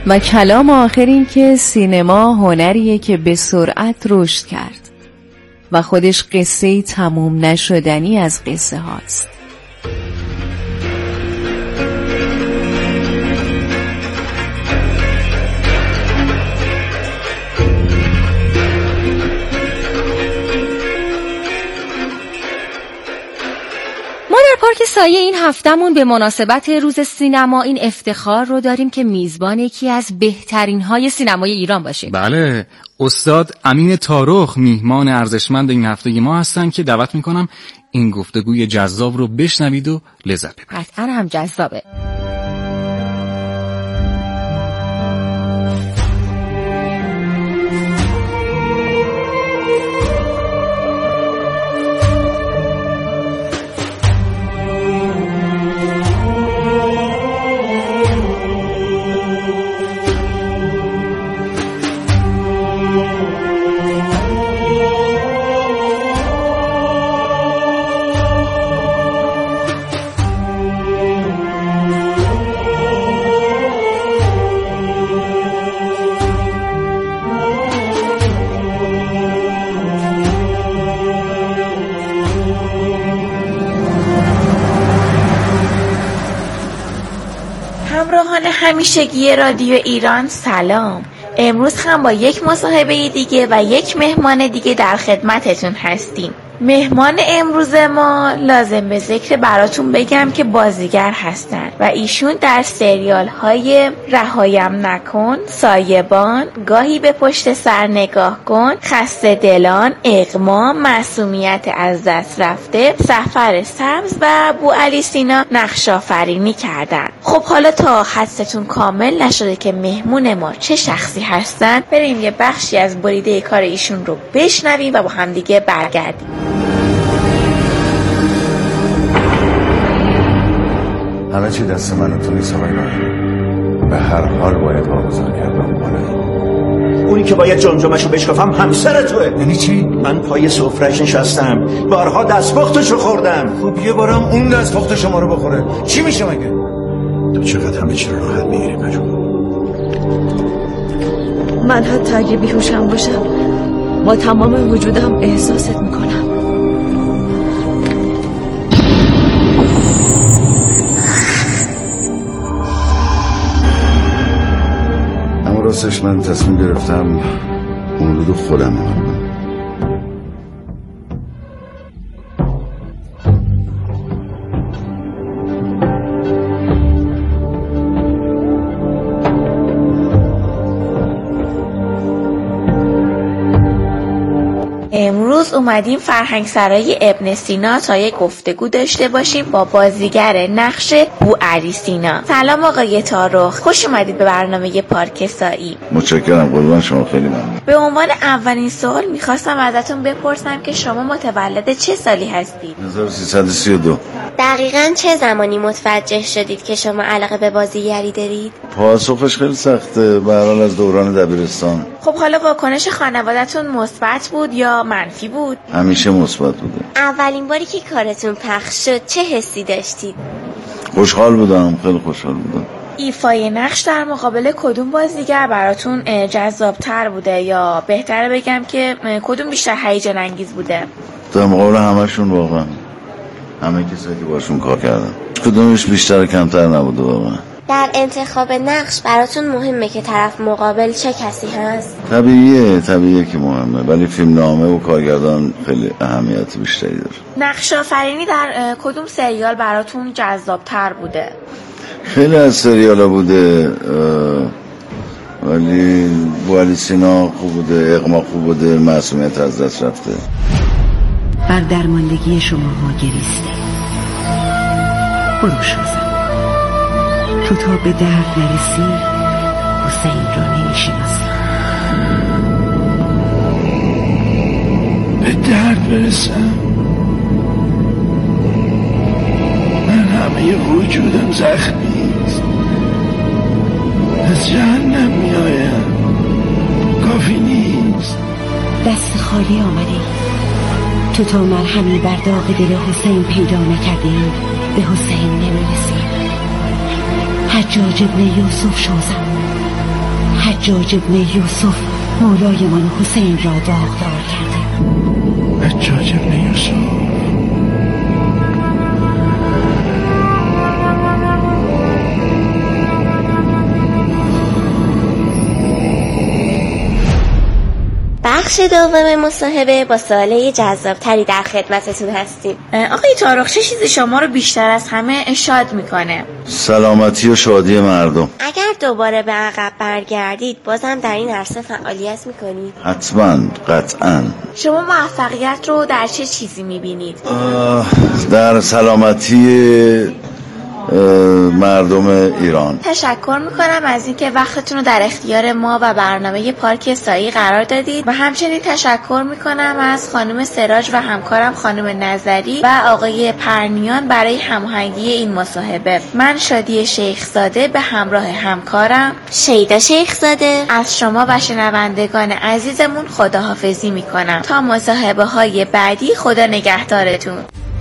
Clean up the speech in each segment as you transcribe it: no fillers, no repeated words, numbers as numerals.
و کلام آخر این که سینما هنریه که به سرعت رشد کرد و خودش قصه تموم نشدنی از قصه هاست. پارک سایه این هفتمون به مناسبت روز سینما این افتخار رو داریم که میزبان یکی از بهترین های سینمای ایران باشیم. بله، استاد امین تارخ میهمان ارزشمند این هفته ما هستن که دعوت میکنم این گفتگوی جذاب رو بشنوید و لذت ببرید. قطعاً هم جذابه. همراهان همیشگی رادیو ایران سلام. امروز هم با یک مصاحبه دیگه و یک مهمان دیگه در خدمتتون هستیم. مهمان امروز ما لازم به ذکر براتون بگم که بازیگر هستن و ایشون در سریال های رهایم نکن، سایبان، گاهی به پشت سر نگاه کن، خسته دلان، اغما، معصومیت از دست رفته، سفر سبز و بوعلی سینا نقش آفرینی کردن. خب حالا تا حدستون کامل نشده که مهمون ما چه شخصی هستن، بریم یه بخشی از بریده کار ایشون رو بشنویم و با هم دیگه برگردیم. همه چی دست من تو نیست آقای ماهر. به هر حال باید واگذار کردم کنه. اونی که باید جمجمشو بشکافم همسر توه. یعنی چی؟ من پای سفرهش نشستم، بارها دستپختشو خوردم. خب یه بارم اون دستپخت شما رو بخوره چی میشه مگه؟ تو چقدر همه چی رو راحت میگیری مجموع. من حتی اگه بیهوشم باشم با تمام وجودم احساست میکنم. راستش من تصمیم گرفتم اون رو خودم بکنم. امروز اومدیم فرهنگسرای ابن سینا تا یک گفتگو داشته باشیم با بازیگر نقش بوعلی سینا. سلام آقای تارخ، خوش اومدید به برنامه پارک سایی. متشکرم، قربان شما، خیلی ممنون. به عنوان اولین سوال میخواستم ازتون بپرسم که شما متولد چه سالی هستید؟ 1332. دقیقاً چه زمانی متوجه شدید که شما علاقه به بازیگری دارید؟ پاسخش خیلی سخته، به هر حال از دوران دبیرستان. خب حالا واکنش خانواده‌تون مثبت بود یا منفی بود؟ همیشه مثبت بوده. اولین باری که کارتون پخش شد چه حسی داشتید؟ خوشحال بودم، خیلی خوشحال بودم. ایفای نقش در مقابل کدوم بازیگر براتون جذاب‌تر بوده، یا بهتره بگم که کدوم بیشتر هیجان انگیز بوده؟ در مقابل همشون واقعا، همه کسایی که باشون کار کردم، کدومش بیشتر کمتر نبوده واقعا. در انتخاب نقش براتون مهمه که طرف مقابل چه کسی هست؟ طبیعیه که مهمه، ولی فیلمنامه و کارگردان خیلی اهمیت بیشتری داره. نقش آفرینی در کدوم سریال براتون جذاب‌تر بوده؟ خیلی از سریالا بوده، ولی بوعلی سینا خوب بوده، اغما خوب بوده، معصومیت از دست رفته. بر درماندگی شما ها گریسته. برو شازم، تو تا به درد نرسی حسین را نمیشناسی. به درد برسم؟ من همه وجودم زخمیست، از جهنم میایم، کافی نیست. دست خالی آمده، تو تا مرهمی بر داغ دل حسین پیدا نکردی به حسین نمیرسی. حجاج ابن یوسف شازم، حجاج ابن یوسف مولایمان حسین را داغدار کرده. حجاج ابن یوسف بخش دوم مصاحبه با سواله جذابتری در خدمتتون هستیم. آقای طارق، چه چیزی شما رو بیشتر از همه شاد میکنه؟ سلامتی و شادی مردم. اگر دوباره به عقب برگردید بازم در این عرصه فعالیت میکنید؟ حتما، قطعا. شما موفقیت رو در چه چیزی میبینید؟ در سلامتی مردم ایران. تشکر میکنم از اینکه وقتتون رو در اختیار ما و برنامه پارک سایی قرار دادید و همچنین تشکر میکنم از خانم سراج و همکارم خانم نظری و آقای پرنیان برای هماهنگی این مصاحبه. من شادی شیخزاده به همراه همکارم شیدا شیخزاده از شما و شنوندگان عزیزمون خداحافظی میکنم تا مصاحبه های بعدی. خدا نگهدارتون.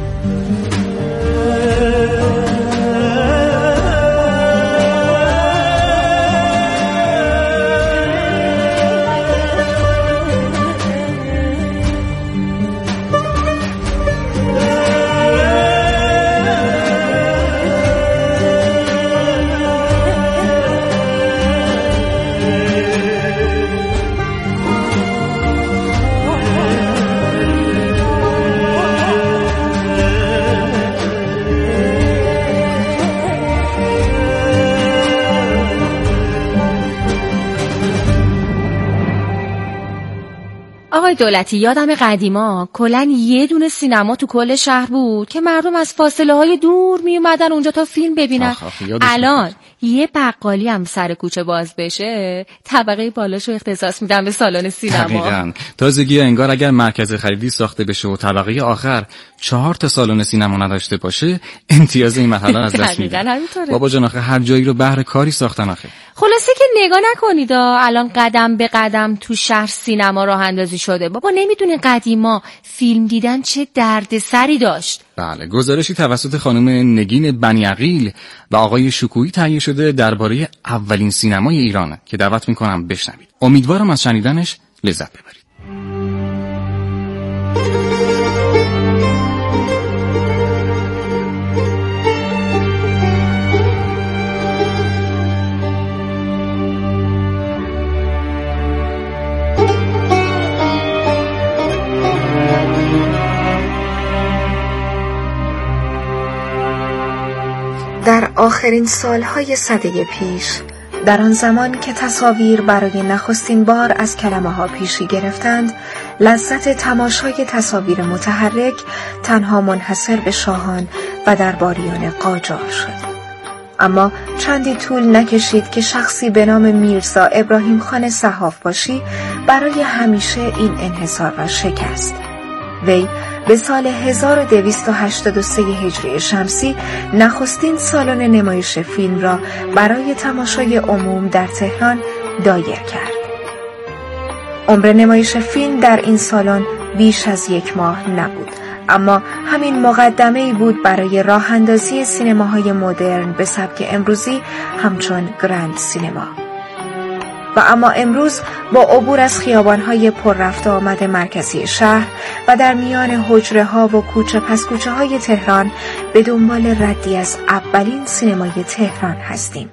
آقای دولتی، یادم قدیما کلن یه دونه سینما تو کل شهر بود که مردم از فاصله های دور می اومدن اونجا تا فیلم ببینن. الان یه بقالی هم سر کوچه باز بشه طبقه بالاشو اختصاص میدن به سالن سینما. دقیقاً. تازگی انگار اگر مرکز خریدی ساخته بشه و طبقه آخر 4 تا سالن سینما نداشته باشه امتیاز این مرحله از دست میدن. بابا جان آخه هر جایی رو بهر کاری ساختن آخه. خلاصه که نگاه نکنید الان قدم به قدم تو شهر سینما راه اندازی شده. بابا نمیدونین قدیما فیلم دیدن چه دردسری داشت. بله، گزارشی توسط خانم نگین بنیعقیل و آقای شکویی تهیه شده درباره اولین سینمای ایرانه که دعوت میکنم بشنوید. امیدوارم از شنیدنش لذت ببرید. در آخرین سالهای سده پیش، در آن زمان که تصاویر برای نخستین بار از کلمه ها پیشی گرفتند، لذت تماشای تصاویر متحرک تنها منحصر به شاهان و درباریان قاجار شد. اما چندی طول نکشید که شخصی به نام میرزا ابراهیم خان صحاف‌باشی برای همیشه این انحصار را شکست. وی به سال 1283 هجری شمسی نخستین سالن نمایش فیلم را برای تماشای عموم در تهران دایر کرد. عمر نمایش فیلم در این سالن بیش از 1 ماه نبود، اما همین مقدمه‌ای بود برای راه اندازی سینماهای مدرن به سبک امروزی همچون گرند سینما. و اما امروز با عبور از خیابان‌های پر رفت و آمد مرکزی شهر و در میان حجره‌ها و کوچه پس کوچه‌های تهران به دنبال ردی از اولین سینمای تهران هستیم.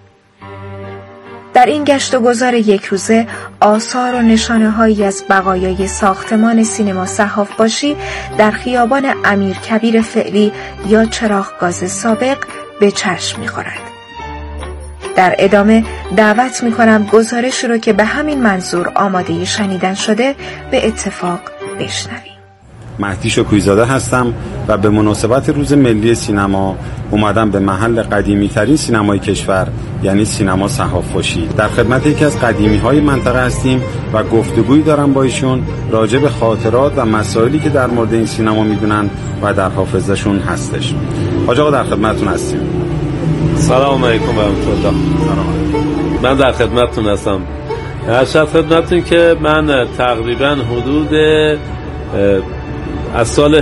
در این گشت و گذار 1 روزه آثار و نشانه‌هایی از بقایای ساختمان سینما صحاف‌باشی در خیابان امیرکبیر فعلی یا چراغ‌گاز سابق به چشم می‌خورد. در ادامه دعوت می‌کنم گزارشی رو که به همین منظور آماده شنیدن شده به اتفاق بشنویم. مهدی شکویزاده هستم و به مناسبت روز ملی سینما اومدم به محل قدیمی ترین سینمای کشور یعنی سینما صحاف‌باشی. در خدمت یکی از قدیمی های منطقه هستیم و گفتگویی دارم با ایشون راجع به خاطرات و مسائلی که در مورد این سینما میدونن و در حافظه‌شون هستش. حاج آقا در خدمتتون هستیم. سلام علیکم و رحمت الله. من در خدمتتون هستم. ارشد خدمتتون که من تقریبا حدود از سال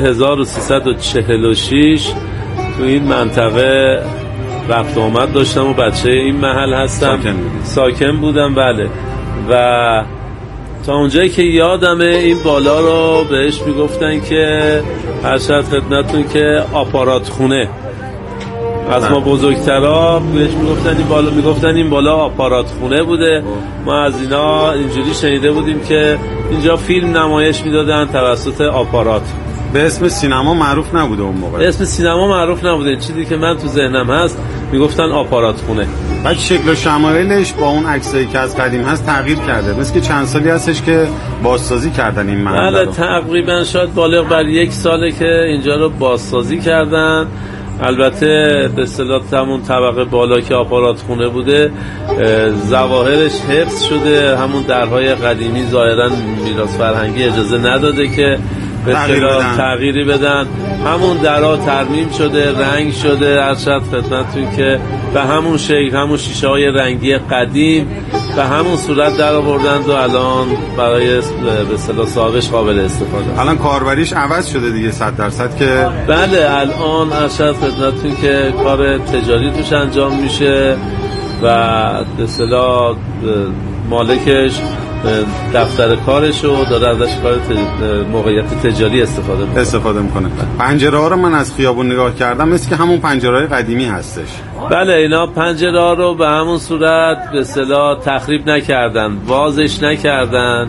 1346 تو این منطقه رفت و آمد داشتم و بچه این محل هستم. ساکن بودم. بله. و تا اونجایی که یادمه این بالا رو بهش میگفتن که هر شب خدمتتون که آپارات خونه. از ما بزرگترها بهش میگفتن این بالا آپارات خونه بوده. ما از اینا اینجوری شنیده بودیم که اینجا فیلم نمایش میدادن توسط آپارات. به اسم سینما معروف نبوده اون موقع. به اسم سینما معروف نبوده. چیزی که من تو ذهنم هست میگفتن آپارات خونه. بعد شکل و شمایلش با اون عکسایی که از قدیم هست تغییر کرده. مثل که چند سالی هستش که بازسازی کردن این محل رو. تقریبا شاید بالغ بر 1 ساله که اینجا رو بازسازی کردن. البته به اصطلاح همون طبقه بالا که آپارات خونه بوده ظواهرش حفظ شده. همون درهای قدیمی ظاهرا میراث فرهنگی اجازه نداده که به اصطلاح تغییری بدن. همون درها ترمیم شده، رنگ شده. ارشد خدمتتون که به همون شکل، همون شیشه های رنگی قدیم به همون صورت در آوردند و الان برای به اصطلاح صاحبش قابل استفاده. الان کاربریش عوض شده دیگه 100% که بله. الان ارشد خدمتتون که کار تجاری توش انجام میشه و به اصطلاح مالکش دفتر کارشو داره ازش کار موقعیت تجاری استفاده میکنه. پنجره ها رو من از خیابون نگاه کردم مثل که همون پنجره های قدیمی هستش. بله اینا پنجره ها رو به همون صورت به اصطلاح تخریب نکردن، بازش نکردن،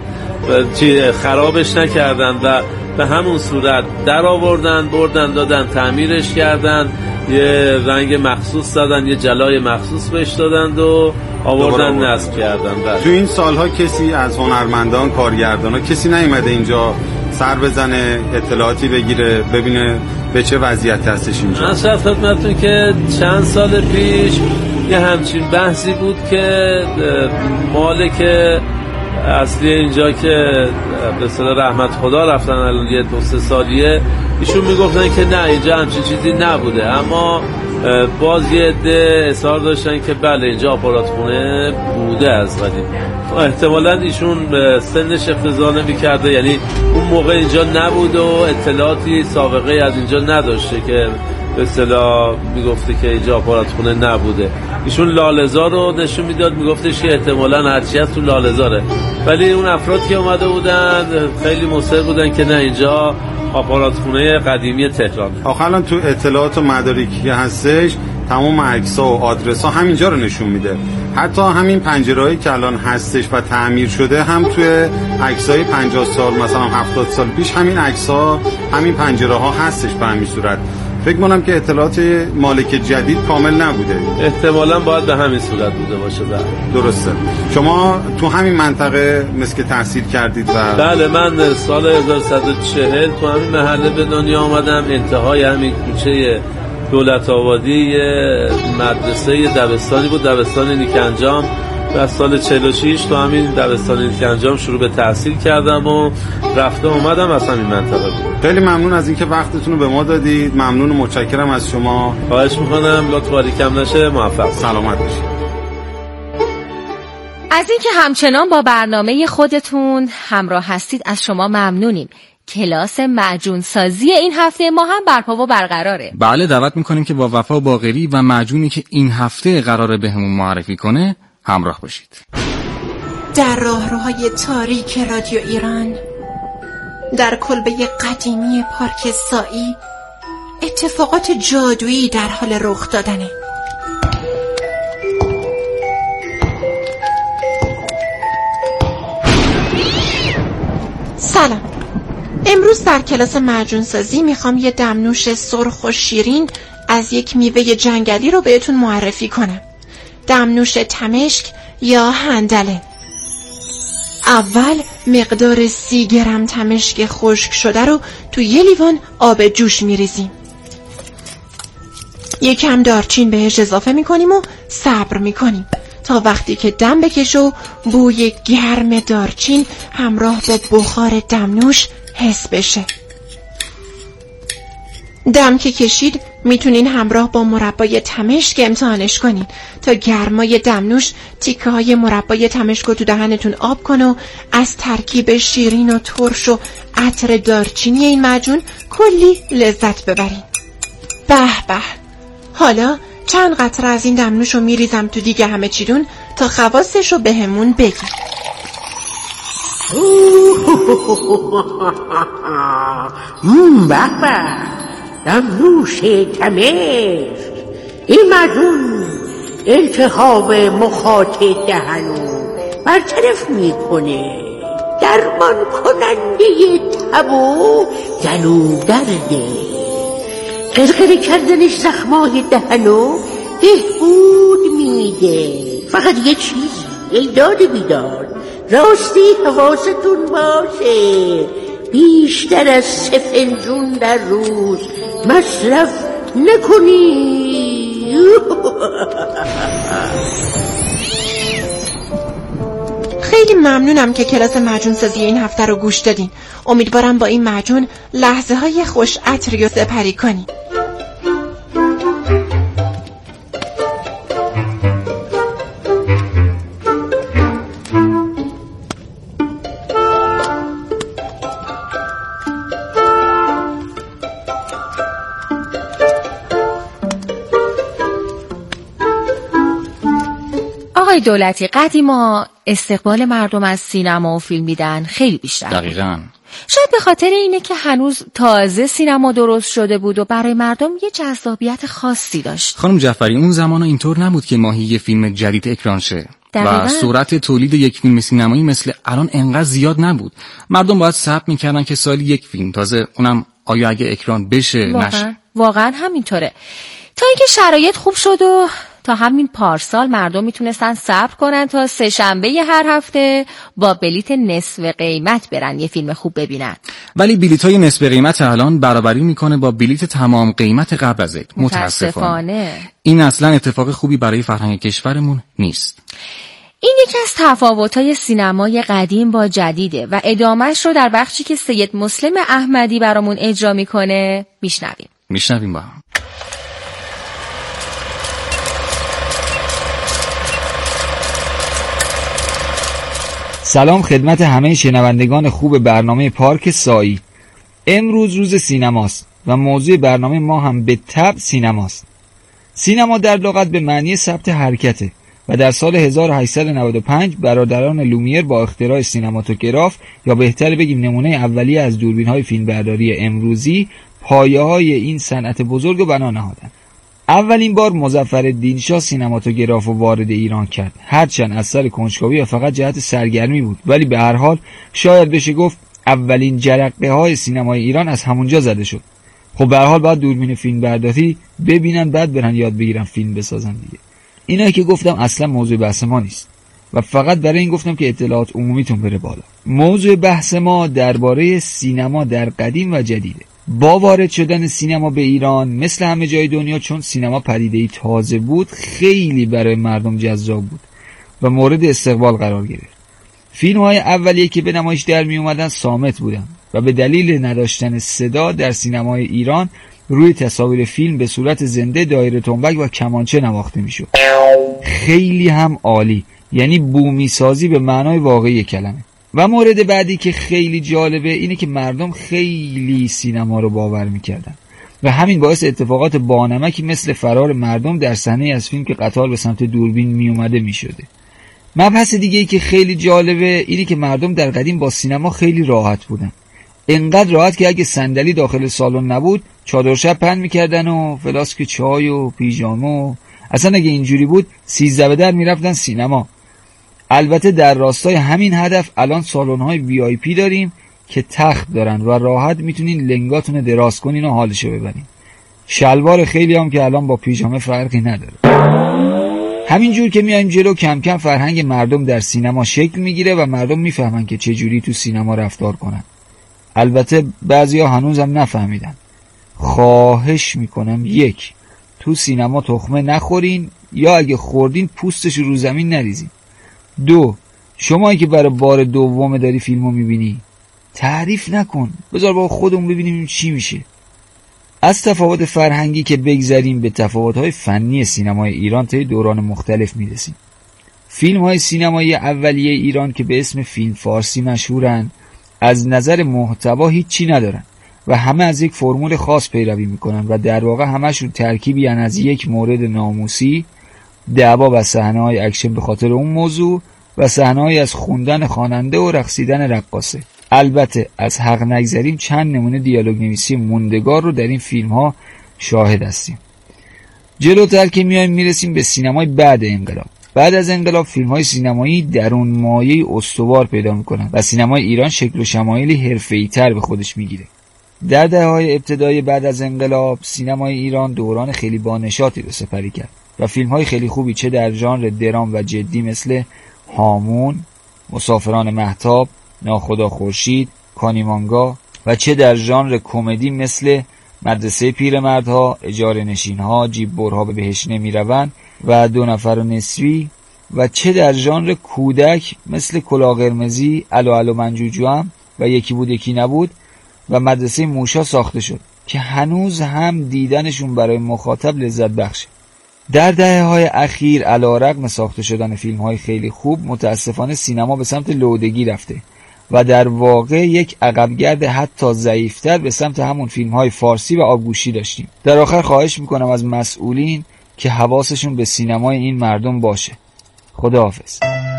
خرابش نکردن و به همون صورت در آوردن، بردن دادن تعمیرش کردن، یه رنگ مخصوص دادن، یه جلای مخصوص بهش دادن و آوردن نصب کردن. تو این سالها کسی از هنرمندان، کارگردانا کسی نیومده اینجا سر بزنه، اطلاعاتی بگیره، ببینه به چه وضعیتی هستش اینجا؟ من شاید خدمتتون که چند سال پیش یه همچین بحثی بود که مالک اصلی اینجا که به اصطلاح رحمت خدا رفتن الان یه 2-3 سالیه، ایشون میگفتن که نه اینجا همچین چیزی نبوده، اما باز یه عده اصرار داشتن که بله اینجا آپارات خونه بوده از قدیم. احتمالاً ایشون سنش اقتضا نمی‌کرده، یعنی اون موقع اینجا نبود و اطلاعاتی سابقه از اینجا نداشته که به اصطلاح میگفته که اینجا آپارات خونه نبوده. ایشون لاله‌زار رو نشون میداد، میگفتش که احتمالاً هرچی هست تو لاله‌زاره، ولی اون افراد که اومده بودن خیلی مصر بودن که نه اینجا آپارات خونه قدیمی تهران. آخه الان تو اطلاعات و مدارکی که هستش تمام عکس‌ها و آدرس‌ها همینجا رو نشون میده. حتی همین پنجره‌ای که الان هستش و تعمیر شده هم توی عکس‌های 50 سال مثلا 70 سال پیش همین عکس‌ها، همین پنجره‌ها هستش به همین صورت. فکر کنم که اطلاعات مالک جدید کامل نبوده. احتمالاً باید به همین صورت بوده باشه. درسته. شما تو همین منطقه مثل که تحصیل کردید و بله من سال 1140 تو همین محله به دنیا آمدم. انتهای همین کوچه دولت آبادی مدرسه دبستانی بود، دبستان نیک انجام. و سال 46 تو همین دبستان نیک انجام شروع به تحصیل کردم و رفته اومدم از همین منطقه بود. خیلی ممنون از اینکه وقتتون رو به ما دادید. ممنون و متشکرم از شما. خواهش میکنم. لطف باریکم نشه. موفق. سلامت باشید. از اینکه همچنان با برنامه خودتون همراه هستید از شما ممنونیم. کلاس معجون سازی این هفته ما هم برپا و برقراره. بله دعوت میکنیم که با وفا باقری و معجونی که این هفته قراره بهمون معرفی کنه همراه باشید. در راهروهای تاریک رادیو ایران، در کلبه قدیمی پارک سایی، اتفاقات جادویی در حال رخ دادنه. سلام. امروز در کلاس معجون سازی میخوام یه دمنوش سرخ و شیرین از یک میوه جنگلی رو بهتون معرفی کنم. دمنوش تمشک یا هندله. اول مقدار 30 گرم تمشک خشک شده رو تو یه لیوان آب جوش میریزیم. یکم دارچین بهش اضافه میکنیم و صبر میکنیم تا وقتی که دم بکشه و بوی گرم دارچین همراه با بخار دمنوش حس بشه. دم که کشید میتونین همراه با مربای تمشک امتحانش کنین تا گرمای دمنوش تیکه های مربای تمشک رو تو دهنتون آب کنه و از ترکیب شیرین و ترش و عطر دارچینی این معجون کلی لذت ببرین. به به. حالا چند قطره از این دمنوش رو میریزم تو دیگه همه چیدون تا خواستش رو بهمون بگی. بابا دمنوش تمشک. این مدون التهاب مخاط دهنو برطرف میکنه، درمان کننده تبو گلو درده، قرقره کردنش زخمای دهنو بهبود میده. فقط یه چیزی ای داد بیدار، راستی حواستون باشه بیشتر از 3 فنجون در روز مصرف نکنی. خیلی ممنونم که کلاس معجون سازی این هفته رو گوش دادین. امیدوارم با این معجون لحظه های خوش عطری رو سپری کنین. آقای دولتی، قدیما استقبال مردم از سینما و فیلم دیدن خیلی بیشتر. دقیقاً. شاید به خاطر اینه که هنوز تازه سینما درست شده بود و برای مردم یه جذابیت خاصی داشت. خانم جعفری، اون زمان اینطور نبود که ماهی یه فیلم جدید اکران شه. و سرعت تولید یک فیلم سینمایی مثل الان انقدر زیاد نبود. مردم باید صبر می‌کردن که سالی یک فیلم، تازه اونم آیا اگه اکران بشه نشه. واقعا همینطوره. تا اینکه شرایط خوب شد و تا همین پارسال مردم میتونستن صبر کنن تا 3 شنبه هر هفته با بلیت نصف قیمت برن یه فیلم خوب ببینن. ولی بلیت‌های نصف قیمت الان برابری میکنه با بلیت تمام قیمت قبل از عید. متاسفانه این اصلا اتفاق خوبی برای فرهنگ کشورمون نیست. این یکی از تفاوت‌های سینمای قدیم با جدیده و ادامهش رو در بخشی که سید مسلم احمدی برامون اجرا میکنه میشنویم با هم. سلام خدمت همه شنوندگان خوب برنامه پارک سایی. امروز روز سینماست و موضوع برنامه ما هم به تبع سینماست. سینما در لغت به معنی ثبت حرکته و در سال 1895 برادران لومیر با اختراع سینماتوگراف یا بهتر بگیم نمونه اولیه از دوربین‌های فیلمبرداری امروزی پایه‌های این صنعت بزرگ رو بنا نهادند. اولین بار مظفرالدین شاه سینماتوگراف رو وارد ایران کرد، هرچند از سر کنجکاوی و فقط جهت سرگرمی بود، ولی به هر حال شاید بشه گفت اولین جرقه های سینمای ایران از همونجا زده شد. خب به هر حال باید دوربین فیلم برداری ببینن بعد برن یاد بگیرن فیلم بسازن دیگه. اینایی که گفتم اصلا موضوع بحث ما نیست و فقط برای این گفتم که اطلاعات عمومیتون بره بالا. موضوع بحث ما درباره سینما در قدیم و جدیده. با وارد شدن سینما به ایران مثل همه جای دنیا، چون سینما پدیده‌ای تازه بود، خیلی برای مردم جذاب بود و مورد استقبال قرار گرفت. فیلم‌های اولیه که به نمایش در می اومدن صامت بودن و به دلیل نداشتن صدا در سینمای ایران روی تصاویر فیلم به صورت زنده دایره تنبک و کمانچه نواخته میشد. خیلی هم عالی، یعنی بومی سازی به معنای واقعی کلمه. و مورد بعدی که خیلی جالبه اینه که مردم خیلی سینما رو باور میکردن و همین باعث اتفاقات بانمکی مثل فرار مردم در صحنه از فیلم که قطار به سمت دوربین میومده میشده. مبحث دیگه ای که خیلی جالبه اینه که مردم در قدیم با سینما خیلی راحت بودن، انقدر راحت که اگه صندلی داخل سالن نبود چادر شب پهن میکردن و فلاسک چای و پیژامه و اصلا اگه اینجوری بود 13 به در میرفتن سینما. البته در راستای همین هدف الان سالن‌های VIP داریم که تخت دارن و راحت میتونین لنگاتون دراز کنین و حالشو ببرین. شلوار خیلی هم که الان با پیژامه فرقی نداره. همینجور که میایم جلو کم کم فرهنگ مردم در سینما شکل میگیره و مردم میفهمن که چجوری تو سینما رفتار کنن. البته بعضیا هنوزم نفهمیدن. خواهش میکنم 1. تو سینما تخمه نخورین یا اگه خوردین پوستش رو زمین نریزین. 2. شمایی که برای بار دوم داری فیلمو میبینی تعریف نکن، بذار با خودمون ببینیم چی میشه. از تفاوت فرهنگی که بگذاریم به تفاوت‌های فنی سینمای ایران طی دوران مختلف میرسیم. فیلم‌های سینمایی اولیه ایران که به اسم فیلم فارسی مشهورن از نظر محتوا هیچی ندارن و همه از یک فرمول خاص پیروی میکنن و در واقع همشون ترکیبی از یک مورد ناموسی، دعوا و صحنه‌های اکشن به خاطر اون موضوع و صحنه‌ای از خوندن خواننده و رقصیدن رقاصه. البته از حق نگذریم چند نمونه دیالوگ نویسی موندگار رو در این فیلم‌ها شاهد هستیم. جلوتر که میرسیم به سینمای بعد انقلاب. بعد از انقلاب فیلم‌های سینمایی درون مایه استوار پیدا می‌کنند و سینمای ایران شکل و شمایلی حرفه‌ای‌تر به خودش می‌گیره. در دهه‌های ابتدایی بعد از انقلاب سینمای ایران دوران خیلی بانشاطی رو سپری کرد و فیلم‌های خیلی خوبی چه در ژانر درام و جدی مثل هامون، مسافران مهتاب، ناخدا خورشید، کانیمانگا و چه در ژانر کمدی مثل مدرسه پیرمردها، اجاره نشین‌ها، جیب برها به بهش نمی‌روند و 2 نفر و نصفی و چه در ژانر کودک مثل کلاه قرمزی، الو الو من جوجوام و یکی بود یکی نبود و مدرسه موشا ساخته شد که هنوز هم دیدنشون برای مخاطب لذت بخشه. در دهه‌های اخیر علی‌رغم ساخته شدن فیلم‌های خیلی خوب متاسفانه سینما به سمت لودگی رفته و در واقع یک عقبگرد حتی ضعیف‌تر به سمت همون فیلم‌های فارسی و آبگوشی داشتیم. در آخر خواهش میکنم از مسئولین که حواسشون به سینمای این مردم باشه. خداحافظ.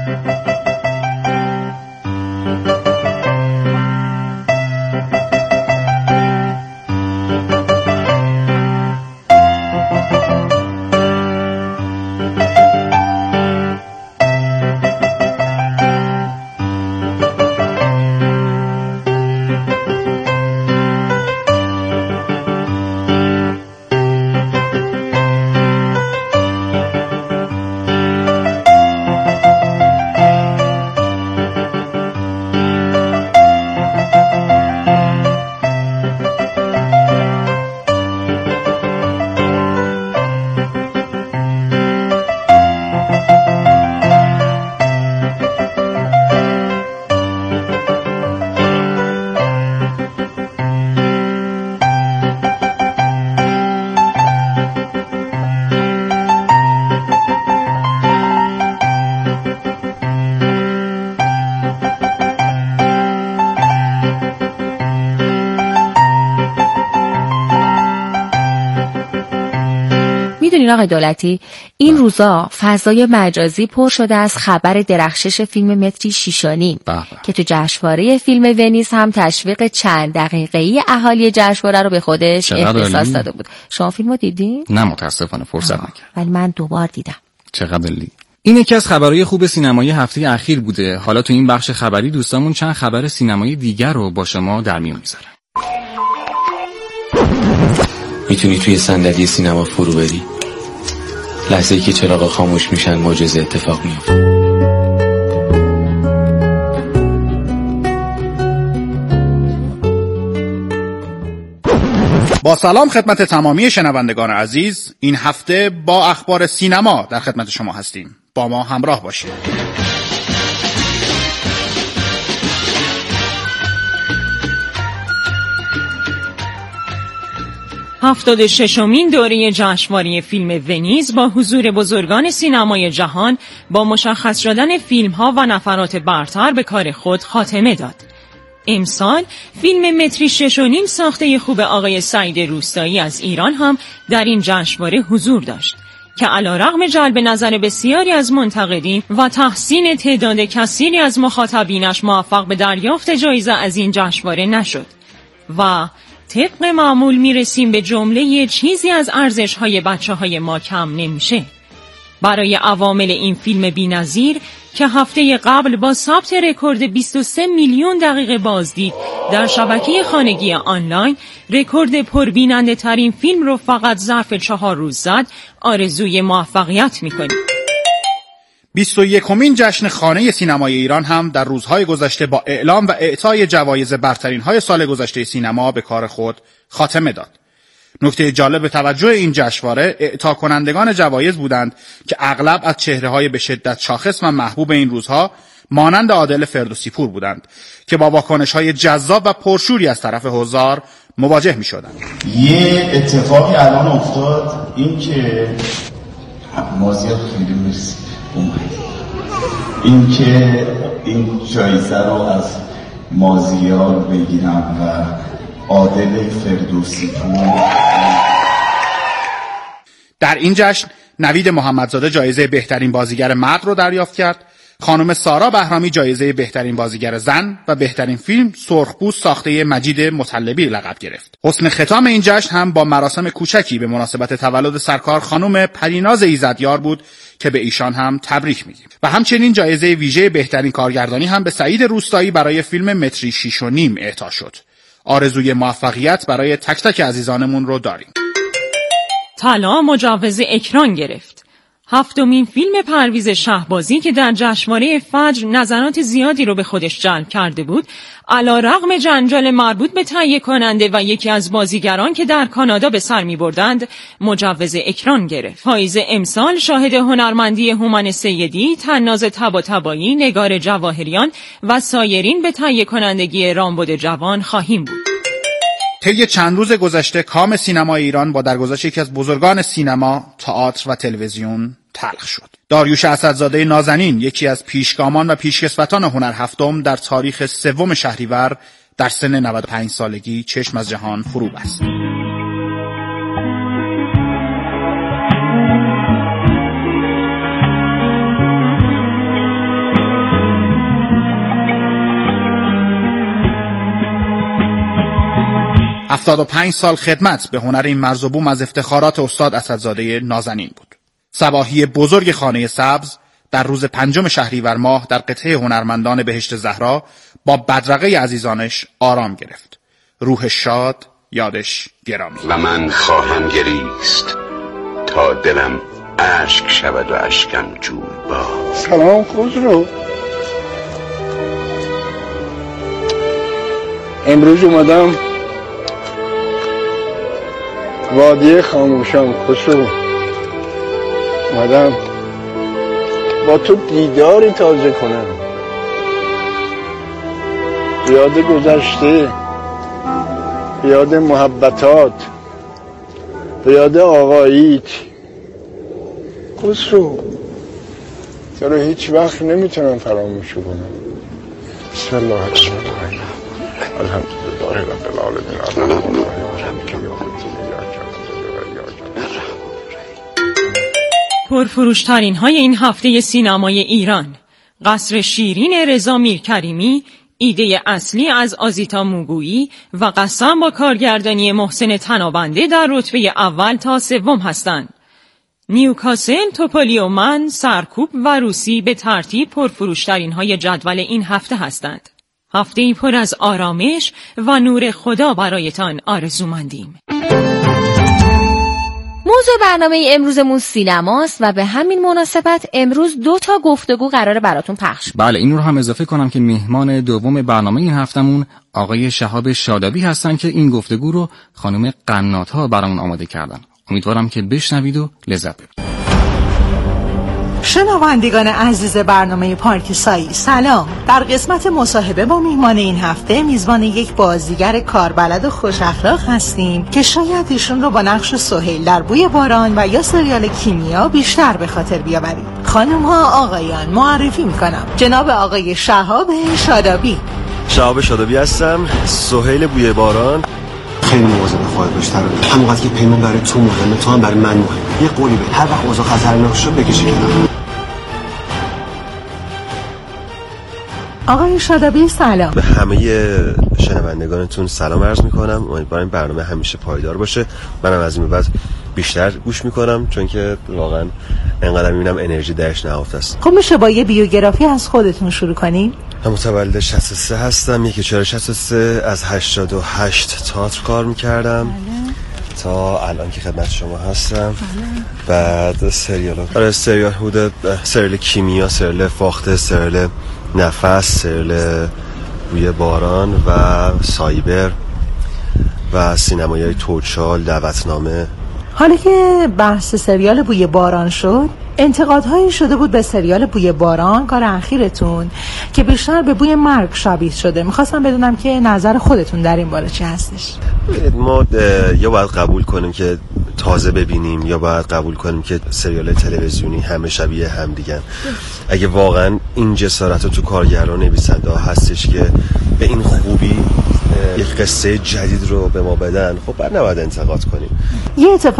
آقای دولتی این روزا فضای مجازی پر شده از خبر درخشش فیلم متری 6.5 که تو جشنواره فیلم ونیز هم تشویق چند دقیقه‌ای اهالی جشنواره رو به خودش اختصاص داده بود. شما فیلمو دیدین؟ نه متاسفانه فرصت نکردم. ولی من 2 بار دیدم. چقدر عالی. این یکی از خبرهای خوب سینمایی هفته اخیر بوده. حالا تو این بخش خبری دوستامون چند خبر سینمایی دیگر رو با شما در میون میذارن. میتونی توی صندلی سینما فرو بری. لحظه‌ای که چراغا خاموش میشن معجزه اتفاق میفته. با سلام خدمت تمامی شنوندگان عزیز، این هفته با اخبار سینما در خدمت شما هستیم. با ما همراه باشید. 76مین دوره جشنواره فیلم ونیز با حضور بزرگان سینمای جهان با مشخص شدن فیلم‌ها و نفرات برتر به کار خود خاتمه داد. امسال فیلم متری 6.5 ساخته خوب آقای سعید روستایی از ایران هم در این جشنواره حضور داشت که علی‌رغم جلب نظر بسیاری از منتقدین و تحسین تعداد کثیری از مخاطبینش موفق به دریافت جایزه از این جشنواره نشد و طبق معمول میرسیم به جمله چیزی از ارزش‌های بچه‌های ما کم نمیشه. برای عوامل این فیلم بی‌نظیر که هفته قبل با ثبت رکورد 23 میلیون دقیقه بازدید در شبکه خانگی آنلاین رکورد پربیننده ترین فیلم رو فقط ظرف 4 روز زد، آرزوی موفقیت می‌کنیم. 21مین جشن خانه سینمای ایران هم در روزهای گذشته با اعلام و اعطای جوایز برترین‌های سال گذشته سینما به کار خود خاتمه داد. نکته جالب توجه این جشنواره اعطا کنندگان جوایز بودند که اغلب از چهره‌های به شدت شاخص و محبوب این روزها مانند عادل فردوسی پور بودند که با واکنش‌های جذاب و پرشوری از طرف حضار مواجه می‌شدند. یه اتفاقی الان افتاد، این که مازیار خیلی مرسی این که این جایزه رو از مازیار بگیرم و عادل فردوسی پور. در این جشن نوید محمدزاده جایزه بهترین بازیگر مرد رو دریافت کرد خانم سارا بهرامی جایزه بهترین بازیگر زن و بهترین فیلم سرخپوست ساخته مجید مطلبی لقب گرفت. حسن ختام این جشن هم با مراسم کوچکی به مناسبت تولد سرکار خانم پریناز ایزدیار بود که به ایشان هم تبریک میگیم. و همچنین جایزه ویژه بهترین کارگردانی هم به سعید روستایی برای فیلم متری 6.5 اعطا شد. آرزوی موفقیت برای تک تک عزیزانمون رو داریم. طلا مجوز اکران گرفت. 7مین فیلم پرویز شهبازی که در جشنواره فجر نظرات زیادی رو به خودش جلب کرده بود، علیرغم جنجال مربوط به تهیه کننده و یکی از بازیگران که در کانادا به سر می‌بردند، مجوز اکران گرفت. پاییز امسال شاهد هنرمندی هومن سیدی، طناز طباطبایی، نگار جواهریان و سایرین به تهیه کنندگی رامبد جوان خواهیم بود. طی چند روز گذشته کام سینمای ایران با درگذشت یکی از بزرگان سینما، تئاتر و تلویزیون تلخ شد. داریوش اسدزاده نازنین، یکی از پیشگامان و پیشکسوتان هنر هفتم، در تاریخ 3 شهریور در سن 95 سالگی چشم از جهان فرو بست. و 75 سال خدمت به هنر این مرز و بوم از افتخارات استاد اسدزاده نازنین بود. صباحی بزرگ خانه سبز در روز 5 شهریور ماه در قطعه هنرمندان بهشت زهرا با بدرقه عزیزانش آرام گرفت. روح شاد، یادش گرامی. و من خواهم گریست تا دلم اشک شود و اشکم جویبار. سلام خسرو، امروز اومدم وادی خاموشان. خسرو، اومدم با تو دیداری تازه کنم، یاد گذشته، یاد محبتات، یاد آقاییت. خسرو، تو رو هیچ وقت نمیتونم فراموش کنم. بسم الله الرحمن الرحیم. الحمدلله رب العالمین. پرفروشترین های این هفته سینمای ایران: قصر شیرین رضا میرکریمی، ایده اصلی از آزیتا موگویی و قسم با کارگردانی محسن تنابنده در رتبه اول تا 3 هستند. نیوکاسل، توپالی من، سرکوب و روسی به ترتیب پرفروشترین های جدول این هفته هستند. هفته‌ای پر از آرامش و نور خدا برایتان آرزومندیم. موضوع برنامه امروزمون سینماست و به همین مناسبت امروز 2 گفتگو قراره براتون پخش. بله، این رو هم اضافه کنم که مهمان دوم برنامه این هفتمون آقای شهاب شادابی هستن که این گفتگو رو خانم قنات‌ها برامون آماده کردن. امیدوارم که بشنوید و لذت ببرید. شنوندگان عزیز برنامه پارک سایی، سلام. در قسمت مصاحبه با میهمان این هفته میزبان یک بازیگر کاربلد و خوش اخلاق هستیم که شاید ایشون رو با نقش سهیل در بوی باران و یا سریال کیمیا بیشتر به خاطر بیاورید. خانم ها، آقایان، معرفی میکنم جناب آقای شهاب شادابی. شهاب شادابی هستم، سهیل بوی باران. خیلی مواظب خودت باش ترانه. همونقدر که پیمان برای تو مهمه، تو هم برای من مهم. یه قولی بده، هر وقت اوضاع خطرناک شد بکشی کنار. آقای شادابی سلام. به همه شنوندگانتون سلام عرض میکنم. امیدوارم برنامه همیشه پایدار باشه. منم از این به بعد بیشتر گوش میکنم چون که واقعا انقدر میبینم انرژی درش نهفته است. خب میشه با یه بیوگرافی از خودتون شروع کنیم؟ من متولد 63 هستم. 1463 از 88 تئاتر کار میکردم تا الان که خدمت شما هستم. بعد سریال حدود سریال کیمیا، سریال فاخته، سریال نفس، سریال بوی باران و سایبر و سینمای توچال، دعوتنامه. حالا که بحث سریال بوی باران شد، انتقادهایی شده بود به سریال بوی باران، کار اخیرتون، که بیشتر به بوی مرگ شبیه شده. میخواستم بدونم که نظر خودتون در این باره چی هستش؟ ما یا باید قبول کنیم که تازه ببینیم یا باید قبول کنیم که سریال تلویزیونی همه شبیه هم دیگن. اگه واقعا این جسارت رو تو کارگران نویسنده ها هستش که به این خوبی یک قصه جدید رو به ما بدن، خب بعد نباید انتقاد کنیم. یه اتفاق